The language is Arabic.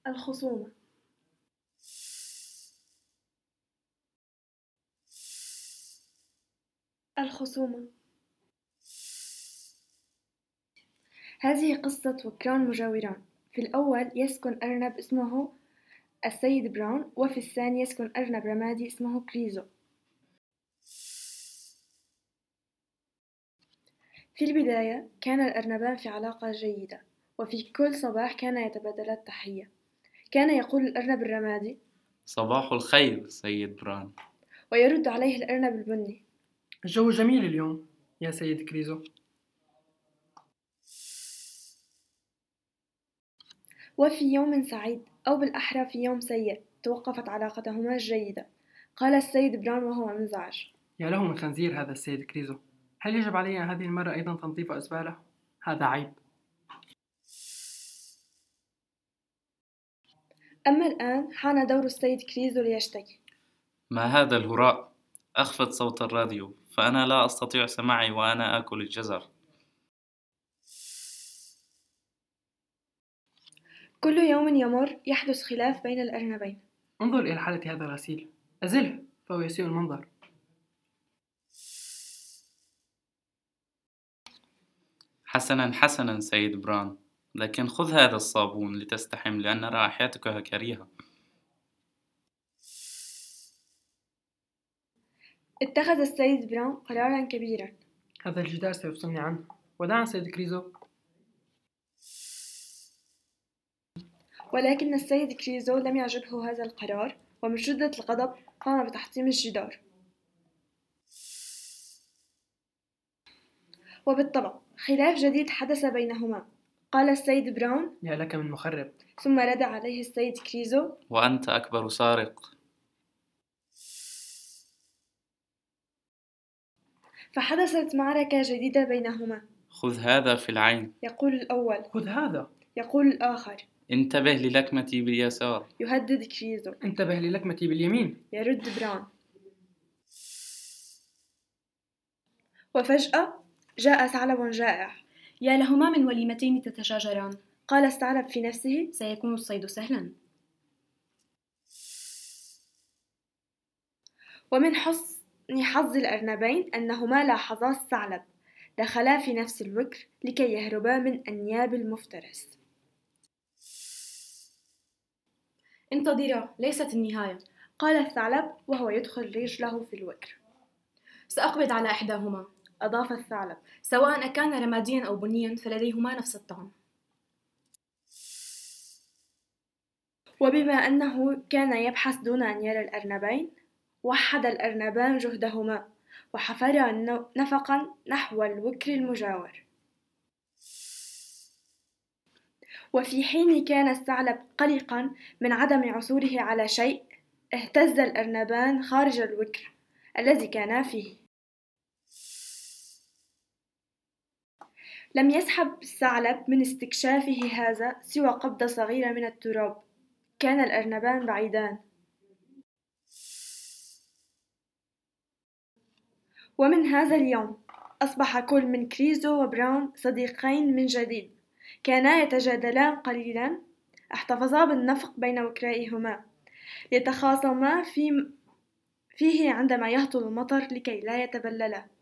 الخصومة. الخصومة. هذه قصة وكران مجاوران. في الأول يسكن أرنب اسمه السيد براون، وفي الثاني يسكن أرنب رمادي اسمه كريزو. في البداية كان الأرنبان في علاقة جيدة، وفي كل صباح كان يتبادلان التحية. كان يقول الأرنب الرمادي: صباح الخير سيد براون. ويرد عليه الأرنب البني: الجو جميل اليوم يا سيد كريزو. وفي يوم سعيد، أو بالأحرى في يوم سيء، توقفت علاقتهما الجيدة. قال السيد براون وهو منزعج: يا له من خنزير هذا السيد كريزو، هل يجب علي هذه المرة أيضا تنظيف أزباله؟ هذا عيب. أما الآن حان دور السيد كريزو ليشتكي. ما هذا الهراء؟ أخفض صوت الراديو، فأنا لا أستطيع سماعي وأنا آكل الجزر. كل يوم يمر يحدث خلاف بين الأرنبين. انظر إلى حالة هذا الغسيل، أزله فهو يسيء المنظر. حسنا حسنا سيد براون، لكن خذ هذا الصابون لتستحم لأن رائحتك كريهة. اتخذ السيد براون قرارا كبيرا. هذا الجدار سيفصلني عنه، ودعنا سيد كريزو. ولكن السيد كريزو لم يعجبه هذا القرار، ومن شدة الغضب قام بتحطيم الجدار. وبالطبع خلاف جديد حدث بينهما. قال السيد براون: يا لك من مخرب. ثم رد عليه السيد كريزو: وأنت أكبر سارق. فحدثت معركة جديدة بينهما. خذ هذا في العين. يقول الأول. خذ هذا. يقول الآخر. انتبه للكمتي باليسار. يهدد كريزو. انتبه للكمتي باليمين. يرد براون. وفجأة جاء ثعلب جائع. يا لهما من وليمتين تتشاجران. قال الثعلب في نفسه: سيكون الصيد سهلا. ومن حسن حظ الأرنبين أنهما لاحظا الثعلب. دخلا في نفس الوكر لكي يهربا من أنياب المفترس. انتظرا، ليست النهاية. قال الثعلب وهو يدخل رجله في الوكر. سأقبض على إحداهما، أضاف الثعلب، سواء أكان رماديا أو بنيا فلديهما نفس الطعم. وبما أنه كان يبحث دون أن يرى الأرنبين، وحد الأرنبان جهدهما وحفرا نفقا نحو الوكر المجاور. وفي حين كان الثعلب قلقا من عدم عثوره على شيء، اهتز الأرنبان خارج الوكر الذي كانا فيه. لم يسحب الثعلب من استكشافه هذا سوى قبضة صغيرة من التراب. كان الأرنبان بعيدان. ومن هذا اليوم أصبح كل من كريزو وبراون صديقين من جديد. كانا يتجادلان قليلا، احتفظا بالنفق بين وكرائهما، يتخاصما فيه عندما يهطل المطر لكي لا يتبللا.